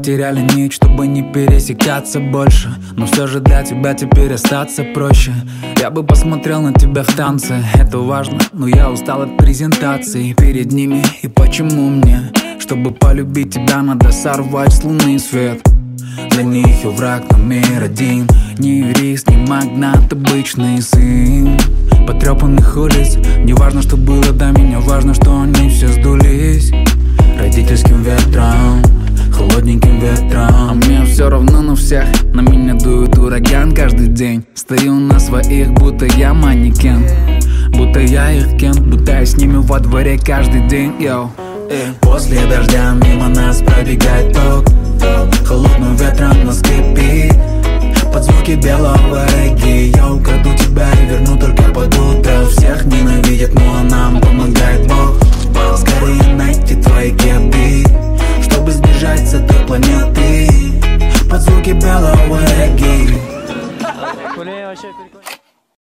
потеряли нить, чтобы не пересекаться больше. Но все же для тебя теперь остаться проще. Я бы посмотрел на тебя в танце, это важно, но я устал от презентаций перед ними. И почему мне, чтобы полюбить тебя, надо сорвать с луны свет? Для них я враг номер один, не юрист, не магнат, обычный сын потрепанных улиц. Не важно, что было до меня, важно, что они все сдулись родительским ветром, холодненьким ветром. А мне все равно на всех, на меня дует ураган каждый день. Стою на своих, будто я манекен, будто я их кент, будто я с ними во дворе каждый день, йоу. После дождя мимо нас пробегает ток, холодным ветром нас скрипит под звуки белого регги. Я украду тебя и верну только под утро. Всех ненавидят, но нам помогает Бог. Скорее найти твои кеды, чтобы сбежать с этой планеты под звуки белого регги.